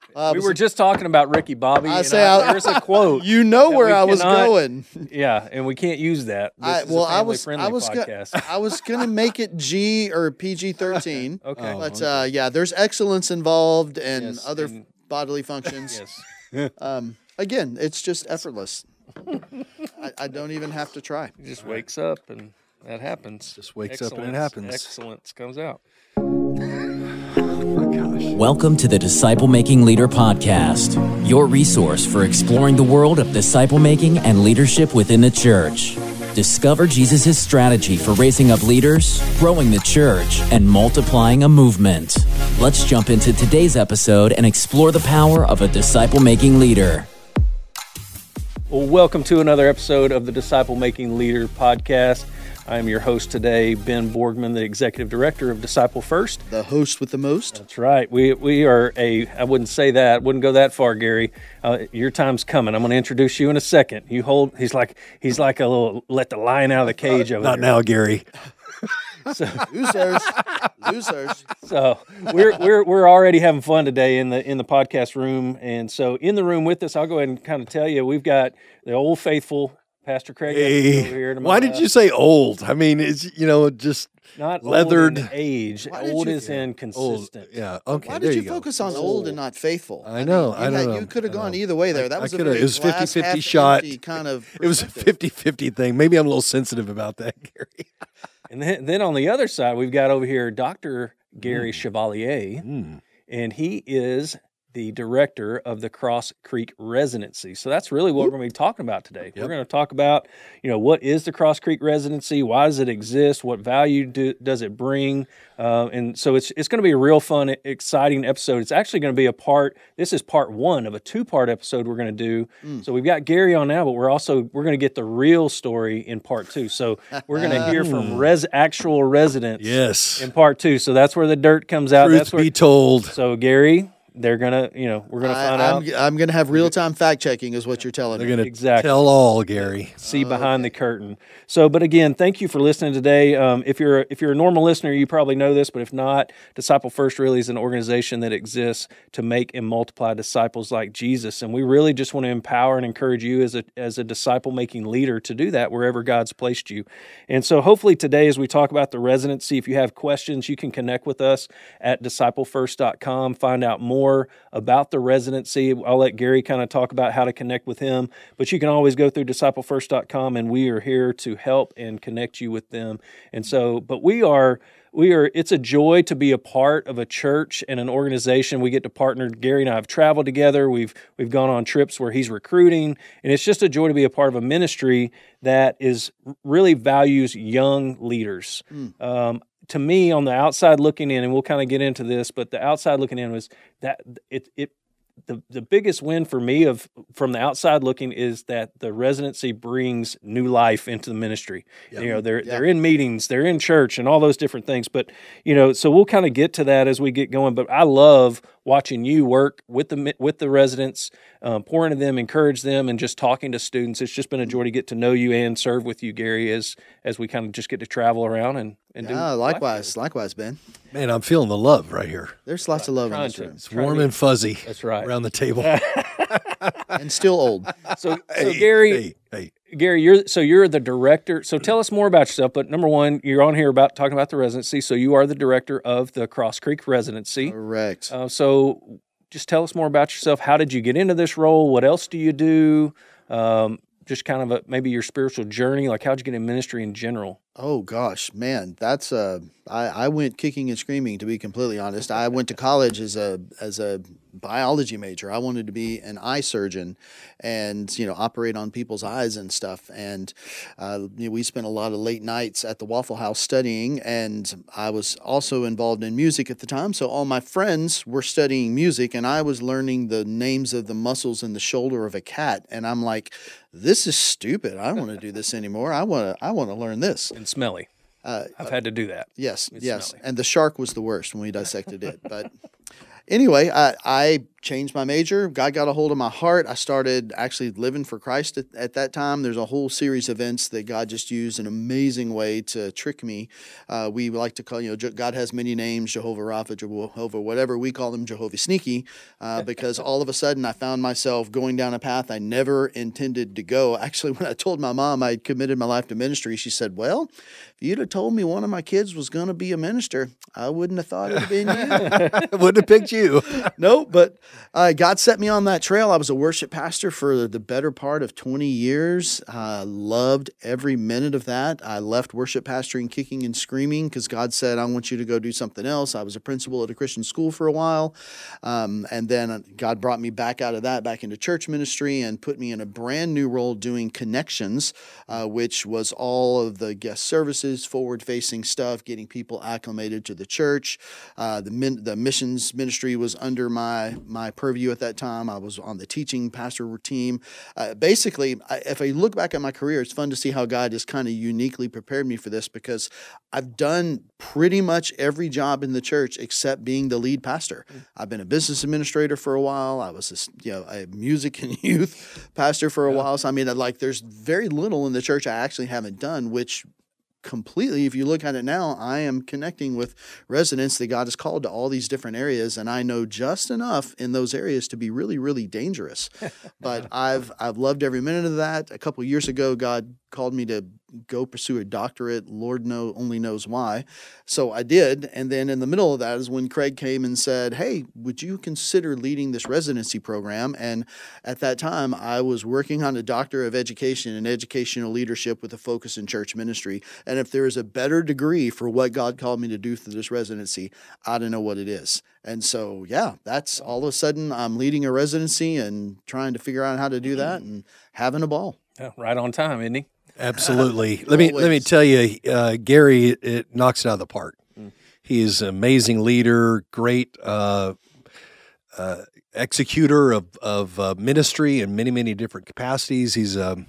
We were just talking about Ricky Bobby. There's a quote. You know where I was going. Yeah, and we can't use that. I was going to make it G or PG-13. Okay. But there's excellence involved and other bodily functions. Yes. Again, it's just effortless. I don't even have to try. He just wakes up and that happens. Just wakes up and it happens. Excellence comes out. Welcome to the Disciple Making Leader Podcast, your resource for exploring the world of disciple making and leadership within the church. Discover Jesus' strategy for raising up leaders, growing the church, and multiplying a movement. Let's jump into today's episode and explore the power of a disciple making leader. Well, welcome to another episode of the Disciple Making Leader Podcast. I am your host today, Ben Borgman, the Executive Director of Disciple First. The host with the most. That's right. We are I wouldn't say that, wouldn't go that far, Gary. Your time's coming. I'm going to introduce you in a second. He's like a little, let the lion out of the cage over Not there. now, Gary. Losers. So we're already having fun today in the podcast room. And so in the room with us, I'll go ahead and kind of tell you, we've got the old faithful Pastor Craig over here. Why did you say old? I mean, it's, just not leathered. Old in age. Old is inconsistent. Old. Yeah, okay. Why did you focus on old and not faithful? I know. You could have gone either way there. That was a it was 50-50 shot. Kind of it was a 50-50 thing. Maybe I'm a little sensitive about that, Gary. And then on the other side, we've got over here Dr. Gary Chevalier, and he is the director of the Cross Creek Residency. So that's really what we're going to be talking about today. Yep. We're going to talk about, what is the Cross Creek Residency? Why does it exist? What value does it bring? And so it's going to be a real fun, exciting episode. It's actually going to be this is part one of a two-part episode we're going to do. So we've got Gary on now, but we're going to get the real story in part two. So we're going to hear from actual residents in part two. So that's where the dirt comes out. Truth be told. So Gary, they're gonna, we're gonna find out. I'm gonna have real-time fact-checking, is what you're telling me. They're gonna tell all, Gary. See behind the curtain. So, but again, thank you for listening today. If you're a normal listener, you probably know this, but if not, Disciple First really is an organization that exists to make and multiply disciples like Jesus, and we really just want to empower and encourage you as a disciple-making leader to do that wherever God's placed you. And so, hopefully today, as we talk about the residency, if you have questions, you can connect with us at disciplefirst.com. Find out more about the residency. I'll let Gary kind of talk about how to connect with him, but you can always go through disciplefirst.com, and we are here to help and connect you with them. And so, but we are, it's a joy to be a part of a church and an organization. We get to partner. Gary and I have traveled together. We've gone on trips where he's recruiting, and it's just a joy to be a part of a ministry that really values young leaders. To me, on the outside looking in, and we'll kind of get into this, but the outside looking in was that the biggest win for me from the outside looking is that the residency brings new life into the ministry. Yep. They're in meetings, they're in church, and all those different things. But so we'll kind of get to that as we get going. But I love watching you work with the residents, pouring to them, encourage them, and just talking to students. It's just been a joy to get to know you and serve with you, Gary, as we kind of just get to travel around and do. Likewise, Ben. Man, I'm feeling the love right here. There's lots of love in this room. It's warm and fuzzy. That's right. Around the table. And still old. So Gary, Gary, you're the director. So tell us more about yourself. But number one, you're on here talking about the residency. So you are the director of the Cross Creek Residency. Correct. So just tell us more about yourself. How did you get into this role? What else do you do? Just kind of maybe your spiritual journey. Like, how'd you get in ministry in general? Oh gosh, man, that's I went kicking and screaming, to be completely honest. I went to college as a biology major. I wanted to be an eye surgeon and operate on people's eyes and stuff. And we spent a lot of late nights at the Waffle House studying, and I was also involved in music at the time. So all my friends were studying music, and I was learning the names of the muscles in the shoulder of a cat. And I'm like, this is stupid. I don't want to do this anymore. I want to learn this. And smelly. I've had to do that. Yes. Smelly. And the shark was the worst when we dissected it. But anyway, I changed my major. God got a hold of my heart. I started actually living for Christ at that time. There's a whole series of events that God just used an amazing way to trick me. We like to call, God has many names, Jehovah Rapha, Jehovah whatever. We call him Jehovah Sneaky, because all of a sudden I found myself going down a path I never intended to go. Actually, when I told my mom I'd committed my life to ministry, she said, well, if you'd have told me one of my kids was going to be a minister, I wouldn't have thought it would have been you. Wouldn't have picked you. No, but God set me on that trail. I was a worship pastor for the better part of 20 years. I loved every minute of that. I left worship pastoring kicking and screaming because God said, I want you to go do something else. I was a principal at a Christian school for a while. And then God brought me back out of that, back into church ministry, and put me in a brand new role doing Connections, which was all of the guest services, forward-facing stuff, getting people acclimated to the church. The missions ministry was under my purview at that time. I was on the teaching pastor team. Basically, if I look back at my career, it's fun to see how God has kind of uniquely prepared me for this, because I've done pretty much every job in the church except being the lead pastor. I've been a business administrator for a while. I was a music and youth pastor for a while. So I mean, there's very little in the church I actually haven't done, which completely, if you look at it now, I am connecting with residents that God has called to all these different areas, and I know just enough in those areas to be really, really dangerous. But I've loved every minute of that. A couple of years ago, God called me to go pursue a doctorate. Lord only knows why. So I did. And then in the middle of that is when Craig came and said, hey, would you consider leading this residency program? And at that time, I was working on a doctor of education and educational leadership with a focus in church ministry. And if there is a better degree for what God called me to do through this residency, I don't know what it is. And so, yeah, that's all of a sudden I'm leading a residency and trying to figure out how to do that and having a ball. Yeah, right on time, isn't he? Absolutely. Let me tell you, Gary, it knocks it out of the park. He is an amazing leader, great executor of ministry in many, many different capacities. He's a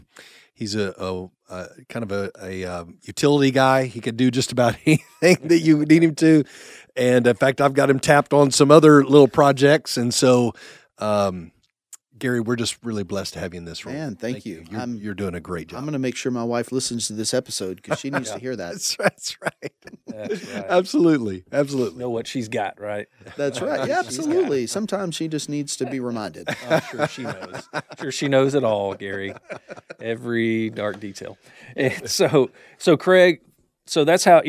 kind of a utility guy. He could do just about anything that you need him to. And in fact, I've got him tapped on some other little projects. And so, Gary, we're just really blessed to have you in this role. Man, thank you. You're doing a great job. I'm going to make sure my wife listens to this episode because she needs to hear that. That's right. That's right. Absolutely. Know what she's got, right? That's right. Yeah, absolutely. Sometimes she just needs to be reminded. I'm sure she knows. Sure she knows it all, Gary. Every dark detail. And so Craig, so that's how,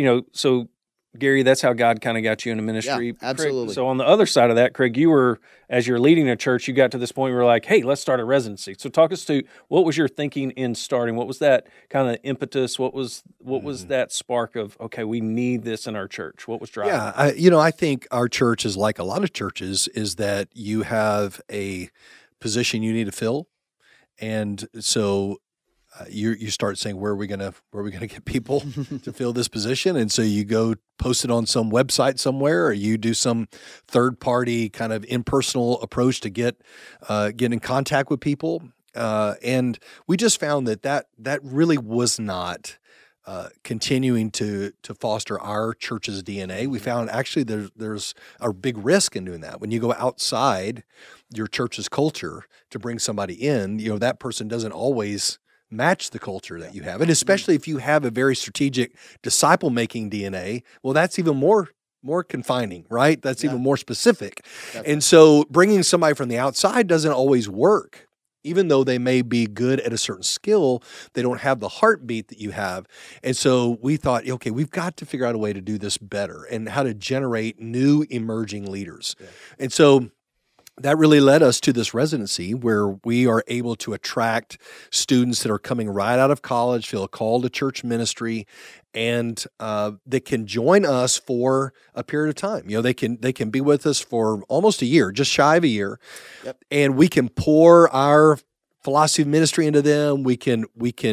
Gary, that's how God kind of got you into ministry. Yeah, absolutely. Craig, so on the other side of that, Craig, you were, as you're leading a church, you got to this point where you were like, hey, let's start a residency. So talk us to what was your thinking in starting? What was that kind of impetus? What was that spark of, okay, we need this in our church? What was driving? Yeah, I think our church is like a lot of churches, is that you have a position you need to fill. And so you start saying, where are we gonna get people to fill this position? And so you go post it on some website somewhere, or you do some third party kind of impersonal approach to get in contact with people. And we just found that really was not continuing to foster our church's DNA. We found actually there's a big risk in doing that. When you go outside your church's culture to bring somebody in, that person doesn't always match the culture that you have. And especially if you have a very strategic disciple-making DNA, well, that's even more confining, right? That's even more specific. Definitely. And so bringing somebody from the outside doesn't always work. Even though they may be good at a certain skill, they don't have the heartbeat that you have. And so we thought, okay, we've got to figure out a way to do this better and how to generate new emerging leaders. Yeah. And so that really led us to this residency where we are able to attract students that are coming right out of college, feel a call to church ministry, and that can join us for a period of time. They can be with us for almost a year, just shy of a year, and we can pour our philosophy of ministry into them. We can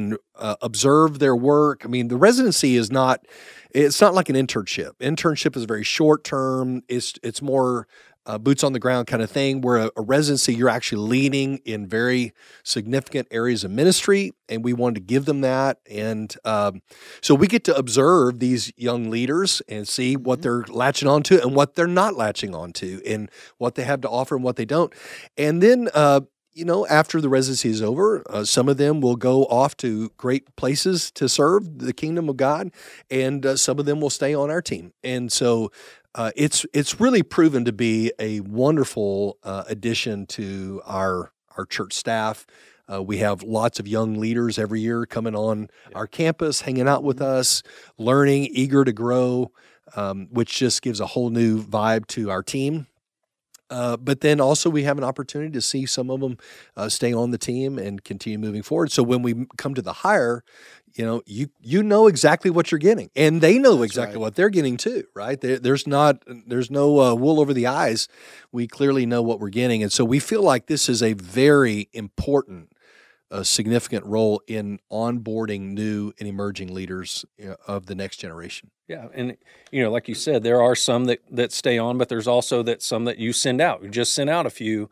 observe their work. I mean, the residency is not like an internship. Internship is very short term. It's more boots on the ground kind of thing, where a residency, you're actually leading in very significant areas of ministry, and we wanted to give them that. And so we get to observe these young leaders and see what they're latching onto and what they're not latching onto, and what they have to offer and what they don't. And then, after the residency is over, some of them will go off to great places to serve the kingdom of God, and some of them will stay on our team. And so it's really proven to be a wonderful addition to our church staff. We have lots of young leaders every year coming on our campus, hanging out with us, learning, eager to grow, which just gives a whole new vibe to our team. But then also we have an opportunity to see some of them stay on the team and continue moving forward. So when we come to the hire, you know exactly what you're getting, and they know exactly what they're getting too, right? There's no wool over the eyes. We clearly know what we're getting, and so we feel like this is a very important, significant role in onboarding new and emerging leaders of the next generation. Yeah, and like you said, there are some that stay on, but there's also some that you send out. You just sent out a few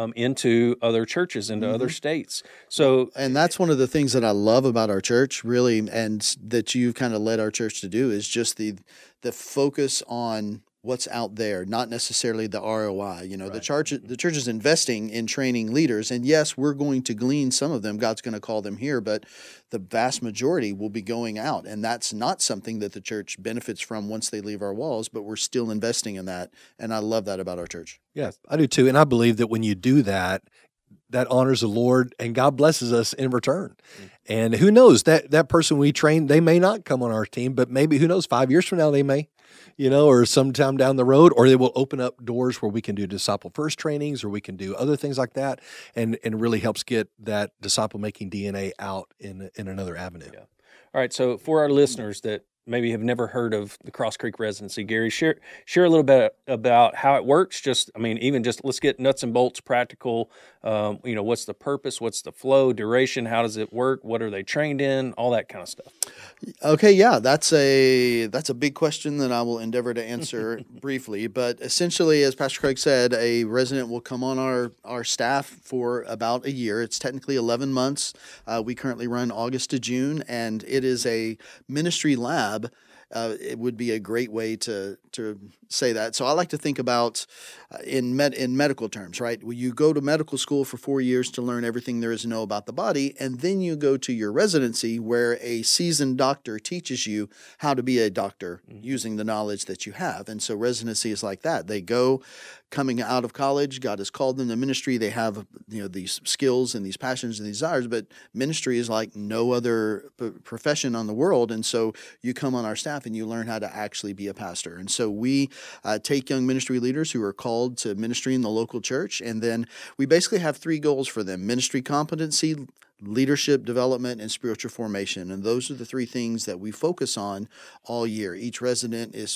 into other churches, into other states. So, and that's one of the things that I love about our church, really, and that you've kind of led our church to do, is just the focus on what's out there, not necessarily the ROI. The church is investing in training leaders, and yes, we're going to glean some of them. God's going to call them here, but the vast majority will be going out, and that's not something that the church benefits from once they leave our walls, but we're still investing in that, and I love that about our church. Yeah, I do too, and I believe that when you do that, that honors the Lord, and God blesses us in return. And who knows, that person we train, they may not come on our team, but maybe, who knows, 5 years from now they may, or sometime down the road, or they will open up doors where we can do disciple first trainings, or we can do other things like that, and it really helps get that disciple making DNA out in another avenue. Yeah. All right. So for our listeners that maybe have never heard of the Cross Creek Residency, Gary, share a little bit about how it works. Let's get nuts and bolts, practical. What's the purpose? What's the flow, duration? How does it work? What are they trained in? All that kind of stuff. Okay, yeah, that's a big question that I will endeavor to answer briefly. But essentially, as Pastor Craig said, a resident will come on our staff for about a year. It's technically 11 months. We currently run August to June, and it is a ministry lab. It would be a great way to say that. So I like to think about in medical terms, right? Well, you go to medical school for 4 years to learn everything there is to know about the body, and then you go to your residency where a seasoned doctor teaches you how to be a doctor using the knowledge that you have. And so residency is like that. They go coming out of college, God has called them to ministry. They have these skills and these passions and desires, but ministry is like no other profession on the world. And so you come on our staff and you learn how to actually be a pastor. And so we take young ministry leaders who are called to ministry in the local church, and then we basically have 3 goals for them: ministry competency, leadership development, and spiritual formation. And those are the 3 things that we focus on all year. Each resident is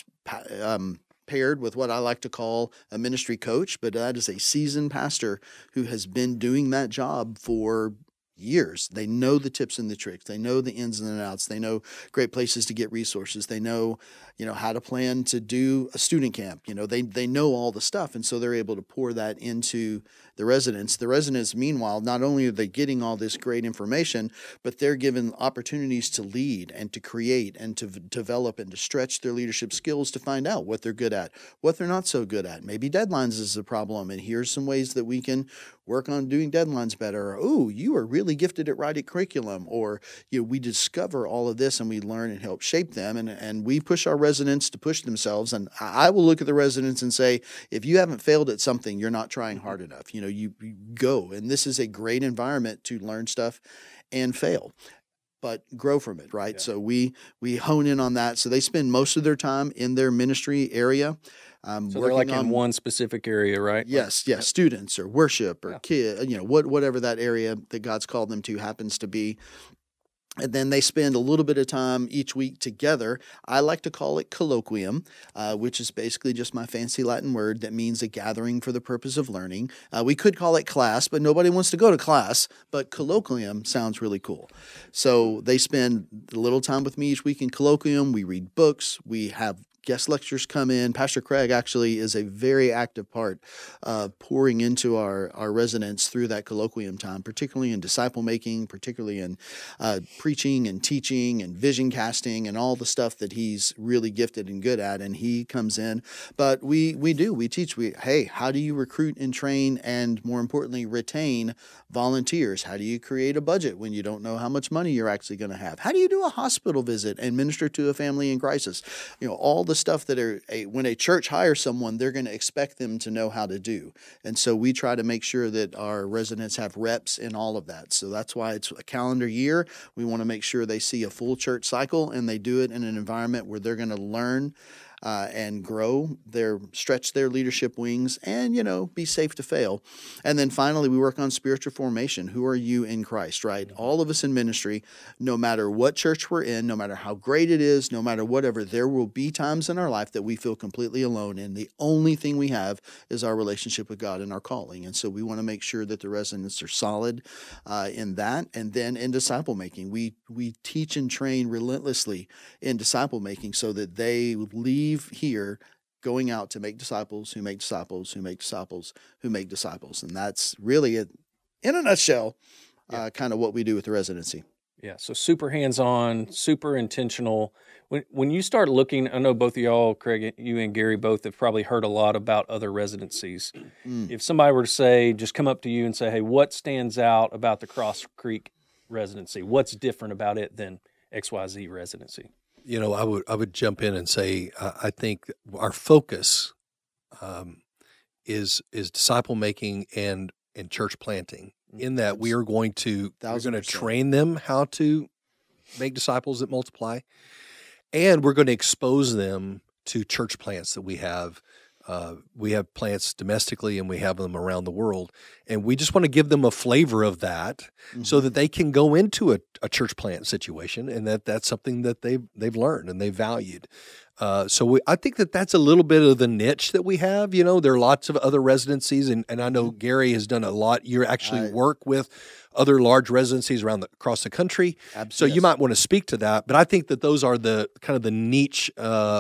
paired with what I like to call a ministry coach, but that is a seasoned pastor who has been doing that job for years. They know the tips and the tricks. They know the ins and the outs. They know great places to get resources. They know, how to plan to do a student camp. They know all the stuff, and so they're able to pour that into the residents. The residents, meanwhile, not only are they getting all this great information, but they're given opportunities to lead and to create and to develop and to stretch their leadership skills to find out what they're good at, what they're not so good at. Maybe deadlines is a problem, and here's some ways that we can work on doing deadlines better. Or, oh, you are really gifted at writing curriculum. Or we discover all of this and we learn and help shape them, and we push our residents to push themselves. And I will look at the residents and say, if you haven't failed at something, you're not trying hard enough. You go, and this is a great environment to learn stuff and fail, but grow from it, right? Yeah. So we hone in on that. So they spend most of their time in their ministry area. So they're like in one specific area, right? Yes, yes. Students or worship or kid, whatever that area that God's called them to happens to be. And then they spend a little bit of time each week together. I like to call it colloquium, which is basically just my fancy Latin word that means a gathering for the purpose of learning. We could call it class, but nobody wants to go to class. But colloquium sounds really cool. So they spend a little time with me each week in colloquium. We read books. We have guest lectures come in. Pastor Craig actually is a very active part pouring into our residents through that colloquium time, particularly in disciple making, particularly in preaching and teaching and vision casting and all the stuff that he's really gifted and good at. And he comes in. But we teach. Hey, how do you recruit and train and, more importantly, retain volunteers? How do you create a budget when you don't know how much money you're actually going to have? How do you do a hospital visit and minister to a family in crisis? All the stuff that when a church hires someone, they're going to expect them to know how to do. And so we try to make sure that our residents have reps in all of that. So that's why it's a calendar year. We want to make sure they see a full church cycle and they do it in an environment where they're going to learn and grow, stretch their leadership wings, and, be safe to fail. And then finally, we work on spiritual formation. Who are you in Christ, right? All of us in ministry, no matter what church we're in, no matter how great it is, no matter whatever, there will be times in our life that we feel completely alone, and the only thing we have is our relationship with God and our calling. And so we want to make sure that the residents are solid in that. And then in disciple making, we teach and train relentlessly in disciple making so that they leave here going out to make disciples who make disciples who make disciples who make disciples. And that's really it in a nutshell, kind of what we do with the residency. Yeah, so super hands-on, super intentional. When you start looking, I know both of y'all, Craig, you and Gary both have probably heard a lot about other residencies. If somebody were to say, just come up to you and say, hey, what stands out about the Cross Creek residency? What's different about it than XYZ residency? I would jump in and say I think our focus is disciple making and church planting. In that we're going to train them how to make disciples that multiply, and we're going to expose them to church plants that we have. We have plants domestically and we have them around the world. And we just want to give them a flavor of that so that they can go into a church plant situation and that's something that they've learned and they valued. I think that's a little bit of the niche that we have. There are lots of other residencies, and I know Gary has done a lot. You actually work with other large residencies across the country. Absolutely. So you might want to speak to that. But I think that those are the kind of the niche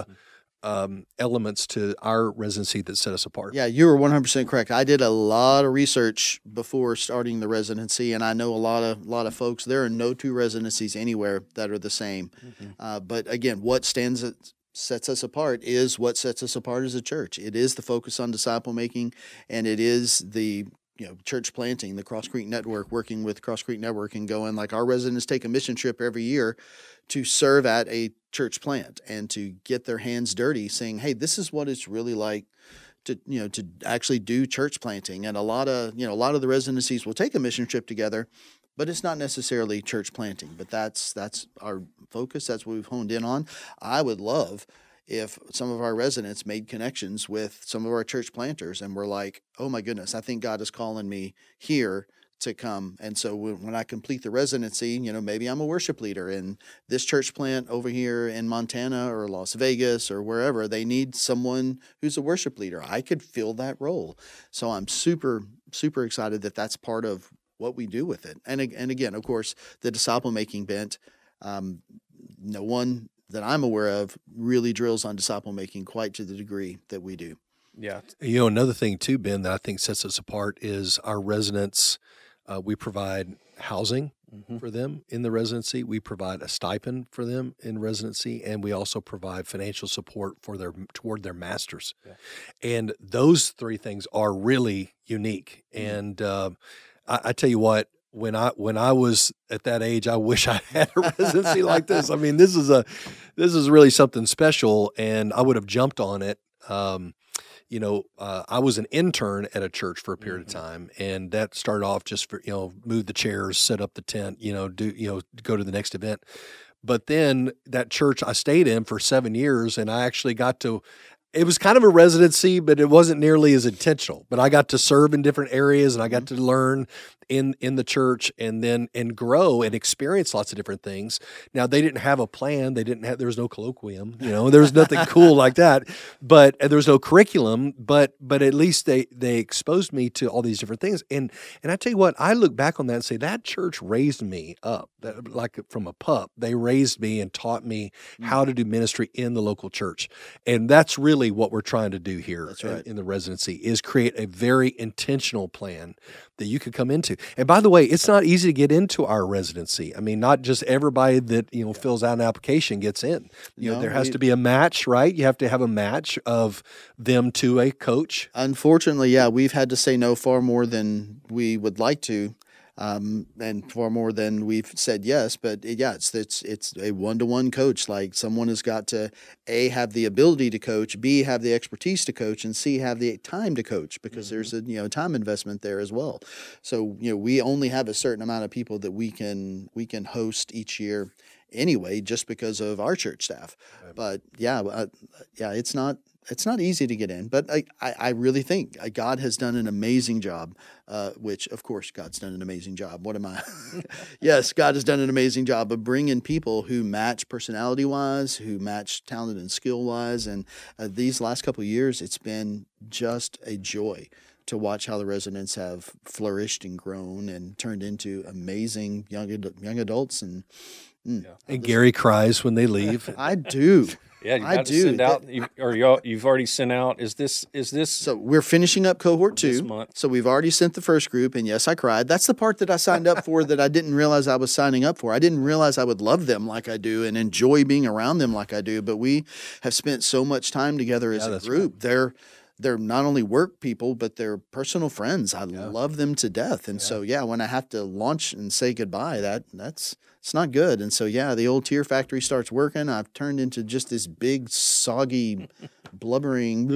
elements to our residency that set us apart. Yeah, you were 100% correct. I did a lot of research before starting the residency, and I know a lot of folks. There are no two residencies anywhere that are the same. But again, what sets us apart is what sets us apart as a church. It is the focus on disciple making, and it is the church planting, the Cross Creek Network, working with Cross Creek Network and going, like, our residents take a mission trip every year to serve at a church plant and to get their hands dirty, saying, hey, this is what it's really like to actually do church planting. And a lot of the residencies will take a mission trip together, but it's not necessarily church planting. But that's our focus. That's what we've honed in on. I would love if some of our residents made connections with some of our church planters and were like, oh my goodness, I think God is calling me here to come. And so when I complete the residency, maybe I'm a worship leader in this church plant over here in Montana or Las Vegas or wherever. They need someone who's a worship leader. I could fill that role. So I'm super, super excited that that's part of what we do with it. And again, of course, the disciple making bent, no one that I'm aware of really drills on disciple making quite to the degree that we do. Yeah. Another thing too, Ben, that I think sets us apart is our residents. We provide housing for them in the residency. We provide a stipend for them in residency, and we also provide financial support toward their masters. Yeah. And those three things are really unique. And I tell you what, when I was at that age, I wish I had a residency like this. I mean, this is really something special, and I would have jumped on it. I was an intern at a church for a period of time, and that started off just for, move the chairs, set up the tent, go to the next event. But then that church I stayed in for 7 years, and I actually it was kind of a residency, but it wasn't nearly as intentional. But I got to serve in different areas, and I got to learn. in the church and grow and experience lots of different things. Now, they didn't have a plan. There was no colloquium, there was nothing cool like that, but there was no curriculum, but at least they exposed me to all these different things. And I tell you what, I look back on that and say that church raised me up, like from a pup. They raised me and taught me how to do ministry in the local church. And that's really what we're trying to do here in the residency, is create a very intentional plan that you could come into. And by the way, it's not easy to get into our residency. I mean, not just everybody that, fills out an application gets in. There has to be a match, right? You have to have a match of them to a coach. Unfortunately, yeah, we've had to say no far more than we would like to. And far more than we've said yes, but it's a one-to-one coach. Like, someone has got to A, have the ability to coach, B, have the expertise to coach, and C, have the time to coach, because there's a time investment there as well. So we only have a certain amount of people that we can host each year anyway, just because of our church staff. But it's not easy to get in, but I really think God has done an amazing job, which, of course, God's done an amazing job. What am I? Yes, God has done an amazing job of bringing people who match personality-wise, who match talent and skill-wise. And these last couple of years, it's been just a joy to watch how the residents have flourished and grown and turned into amazing young adults. And Gary cries when they leave. I do. Yeah, you got to send out, you've already sent out. Is this? So we're finishing up cohort 2 this month. So we've already sent the first group, and yes, I cried. That's the part that I signed up for that I didn't realize I was signing up for. I didn't realize I would love them like I do and enjoy being around them like I do. But we have spent so much time together as a group. Right. They're not only work people, but they're personal friends. I love them to death. And so, when I have to launch and say goodbye, it's not good. And so, the old tear factory starts working. I've turned into just this big, soggy, blubbering,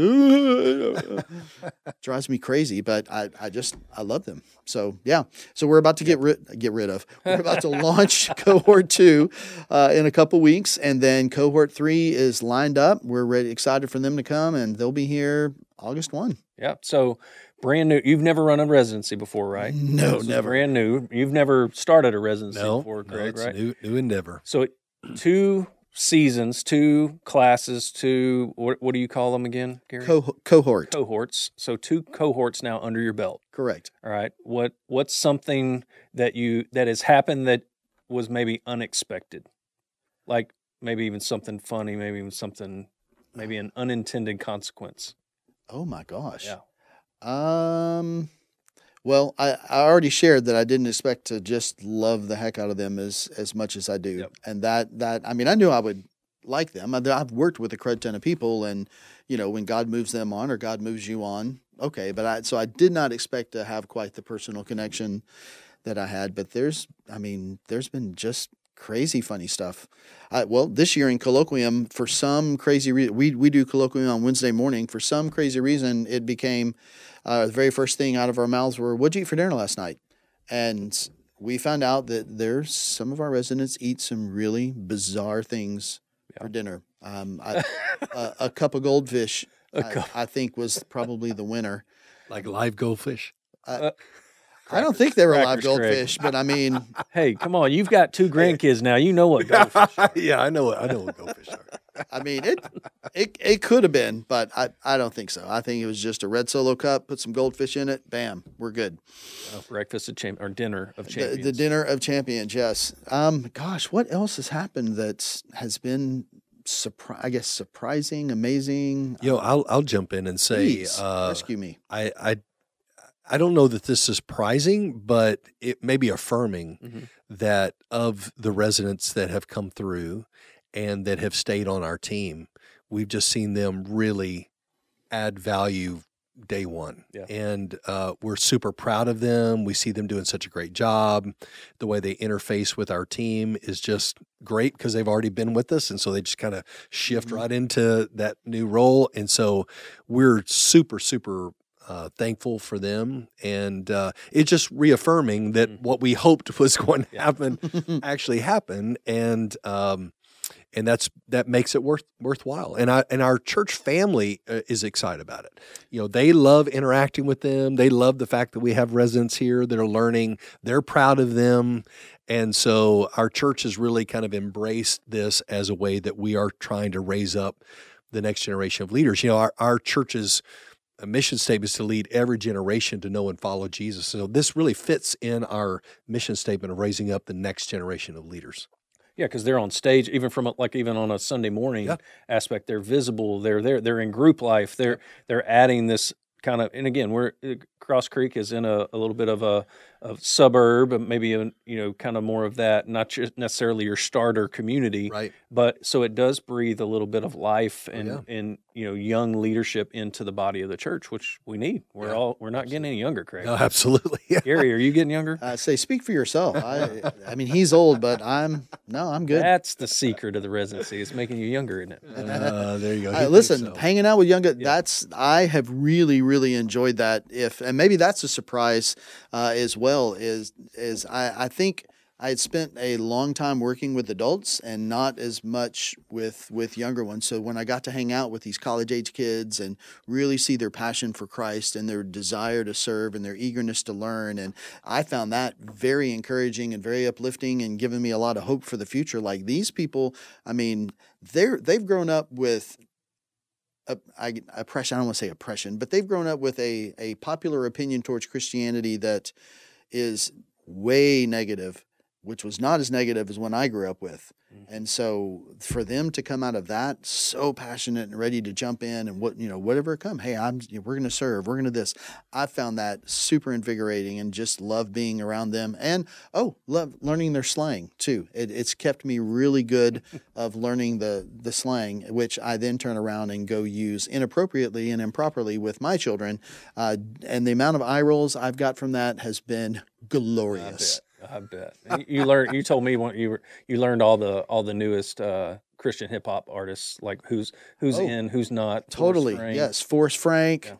drives me crazy, but I love them. So, so we're about to get rid of. We're about to launch cohort 2 in a couple weeks. And then cohort 3 is lined up. We're excited for them to come, and they'll be here August 1. Yeah. So brand new. You've never run a residency before, right? No, never. Brand new. You've never started a residency before, Craig, it's right? New endeavor. So 2 seasons, 2 classes, 2, what do you call them again, Gary? Cohort. Cohorts. So 2 cohorts now under your belt. Correct. All right. What's something that has happened that was maybe unexpected? Like maybe even something funny, maybe an unintended consequence. Oh my gosh. Yeah. Well, I already shared that I didn't expect to just love the heck out of them as much as I do. Yep. And that I mean, I knew I would like them. I've worked with a crud ton of people, and when God moves them on or God moves you on, okay. But I did not expect to have quite the personal connection that I had. But there's been just crazy funny stuff. This year in colloquium, for some crazy reason, we do colloquium on Wednesday morning. For some crazy reason, it became the very first thing out of our mouths were, "What'd you eat for dinner last night?" And we found out that some of our residents eat some really bizarre things for dinner. A cup of goldfish, I think, was probably the winner. Like live goldfish? I don't think they were live Crackers, goldfish, but I mean, Hey, come on! You've got 2 grandkids now. You know what goldfish are. Yeah, I know what goldfish are. I mean, it could have been, but I don't think so. I think it was just a red Solo cup, put some goldfish in it, bam, we're good. Breakfast of or dinner of champions. The dinner of champions, yes. Gosh, what else has happened that has been surprising, amazing? I'll jump in and say, Please, rescue me. I don't know that this is surprising, but it may be affirming that of the residents that have come through and that have stayed on our team, we've just seen them really add value day one. Yeah. And we're super proud of them. We see them doing such a great job. The way they interface with our team is just great because they've already been with us. And so they just kind of shift right into that new role. And so we're super, super thankful for them, and it's just reaffirming that what we hoped was going to happen actually happened, and and that makes it worthwhile. And our church family is excited about it. They love interacting with them. They love the fact that we have residents here that are learning. They're proud of them. And so our church has really kind of embraced this as a way that we are trying to raise up the next generation of leaders. Our church's mission statement is to lead every generation to know and follow Jesus. So this really fits in our mission statement of raising up the next generation of leaders. Yeah, because they're on stage, even on a Sunday morning aspect, they're visible. They're there. They're in group life. They're adding this kind of, and again, Cross Creek is in a little bit of a suburb, maybe kind of more of that, not just necessarily your starter community, right? But so it does breathe a little bit of life and young leadership into the body of the church, which we need. We're not getting any younger, Craig. No, absolutely. Gary, are you getting younger? Speak for yourself. I mean, he's old, but I'm good. That's the secret of the residency. It's making you younger, isn't it? There you go. Listen, hanging out with younger, I have really, really enjoyed that. And maybe that's a surprise as well, is I think I had spent a long time working with adults and not as much with younger ones. So when I got to hang out with these college-age kids and really see their passion for Christ and their desire to serve and their eagerness to learn, and I found that very encouraging and very uplifting and giving me a lot of hope for the future. Like these people, I mean, they've grown up with oppression. I don't want to say oppression, but they've grown up with a popular opinion towards Christianity that is way negative, which was not as negative as when I grew up with. And so for them to come out of that so passionate and ready to jump in and whatever come, hey, we're going to serve, we're going to this. I found that super invigorating and just love being around them, and love learning their slang too. It's kept me really good of learning the slang, which I then turn around and go use inappropriately and improperly with my children. And the amount of eye rolls I've got from that has been glorious. I bet. You told me when you learned all the newest Christian hip hop artists, like who's in, who's not. Totally. Yes. Forrest Frank,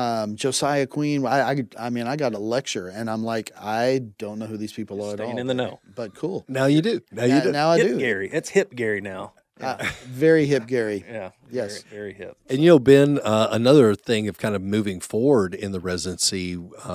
Josiah Queen. I mean, I got a lecture and I'm like, I don't know who these people are at all. Staying in the know. But cool. Now you do. Now I do. Gary. It's hip Gary now. Very hip Gary. Yeah. Yes. Very, very hip. And Ben, another thing of kind of moving forward in the residency,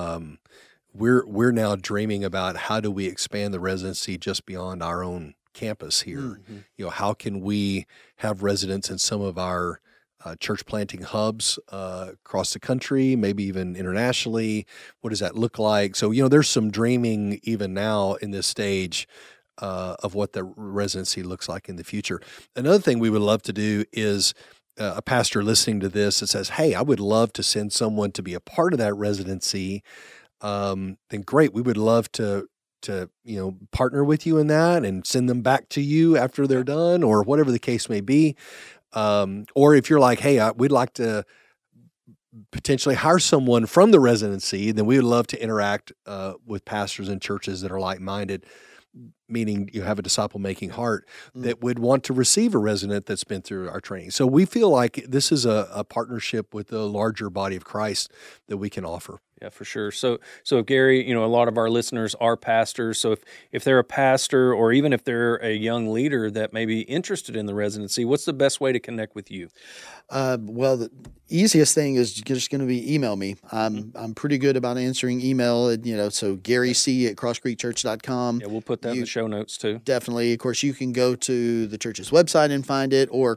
we're now dreaming about how do we expand the residency just beyond our own campus here. Mm-hmm. How can we have residents in some of our church planting hubs across the country, maybe even internationally? What does that look like? So, there's some dreaming even now in this stage of what the residency looks like in the future. Another thing we would love to do is a pastor listening to this that says, hey, I would love to send someone to be a part of that residency. Then great. We would love to partner with you in that and send them back to you after they're done, or whatever the case may be. Or if you're like, hey, we'd like to potentially hire someone from the residency, then we would love to interact with pastors and churches that are like-minded, meaning you have a disciple-making heart that would want to receive a resident that's been through our training. So we feel like this is a partnership with the larger body of Christ that we can offer. Yeah, for sure. So Gary, a lot of our listeners are pastors. So if they're a pastor, or even if they're a young leader that may be interested in the residency, what's the best way to connect with you? Well, the easiest thing is just going to be email me. I'm pretty good about answering email. So GaryC@CrossCreekChurch.com. Yeah, we'll put that in the show notes too. Definitely. Of course, you can go to the church's website and find it, or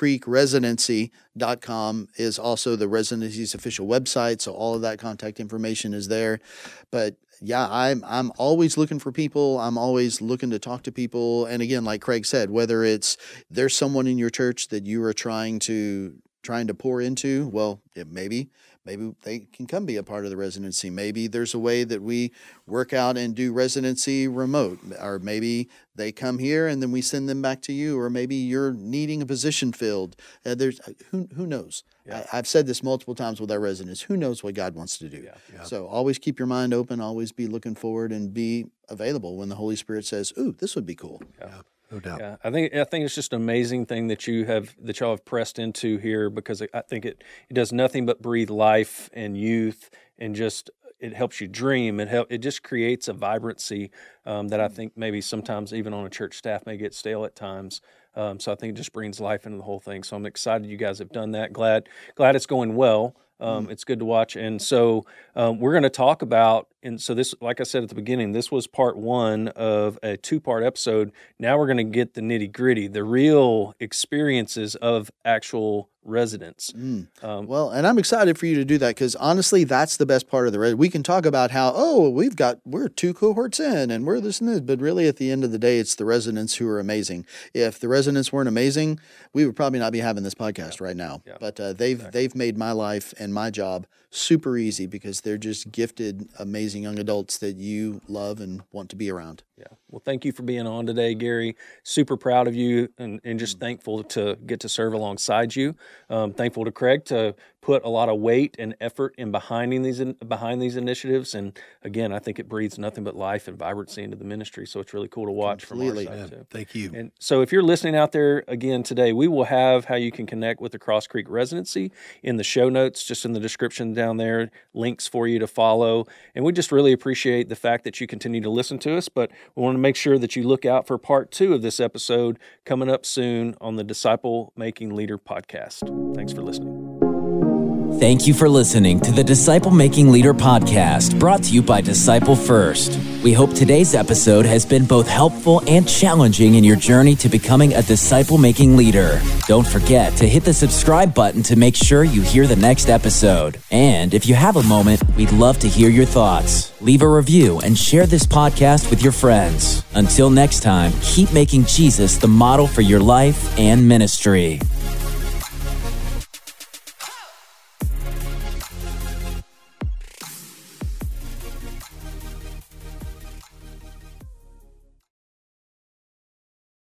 CrossCreekResidency.com is also the residency's official website. So all of that contact information is there. But yeah, I'm always looking for people. I'm always looking to talk to people. And again, like Craig said, whether there's someone in your church that you are trying to pour into, well, maybe they can come be a part of the residency. Maybe there's a way that we work out and do residency remote, or maybe they come here and then we send them back to you, or maybe you're needing a position filled. There's who knows. Yeah. I've said this multiple times with our residents. Who knows what God wants to do? Yeah. Yeah. So always keep your mind open. Always be looking forward and be available when the Holy Spirit says, "Ooh, this would be cool." Yeah. No doubt. Yeah, I think it's just an amazing thing that y'all have pressed into here, because I think it does nothing but breathe life and youth, and just it helps you dream. It just creates a vibrancy that I think maybe sometimes even on a church staff may get stale at times. So I think it just brings life into the whole thing. So I'm excited you guys have done that. Glad it's going well. It's good to watch. And so we're going to talk about, and so this, like I said at the beginning, this was part one of a 2-part episode. Now we're going to get the nitty gritty, the real experiences of actual residents. Well, and I'm excited for you to do that, because honestly, that's the best part of the we can talk about how, we're 2 cohorts in and we're this and this, but really at the end of the day, it's the residents who are amazing. If the residents weren't amazing, we would probably not be having this podcast right now. Yeah. But they've made my life and my job super easy, because they're just gifted, amazing young adults that you love and want to be around. Yeah. Well, thank you for being on today, Gary. Super proud of you, and just thankful to get to serve alongside you. Thankful to Craig to put a lot of weight and effort in behind these initiatives. And again, I think it breathes nothing but life and vibrancy into the ministry. So it's really cool to watch Completely. from our side too. Thank you. And so if you're listening out there again today, we will have how you can connect with the Cross Creek Residency in the show notes, just in the description down there, links for you to follow. And we just really appreciate the fact that you continue to listen to us, but we want to make sure that you look out for part 2 of this episode coming up soon on the Disciple Making Leader podcast. Thanks for listening. Thank you for listening to the Disciple Making Leader podcast, brought to you by Disciple First. We hope today's episode has been both helpful and challenging in your journey to becoming a disciple-making leader. Don't forget to hit the subscribe button to make sure you hear the next episode. And if you have a moment, we'd love to hear your thoughts. Leave a review and share this podcast with your friends. Until next time, keep making Jesus the model for your life and ministry.